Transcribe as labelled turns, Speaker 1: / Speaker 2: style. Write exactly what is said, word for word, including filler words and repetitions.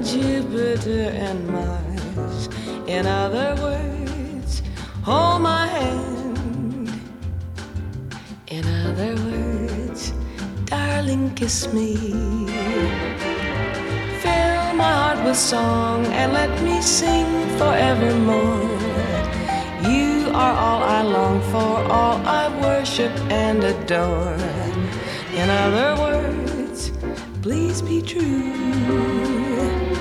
Speaker 1: Jupiter and Mars. In other words, hold my hand. In other words, darling, kiss me. Fill my heart with song and let me sing forevermore. You are all I long for, all I worship and adore. In other words, please be true.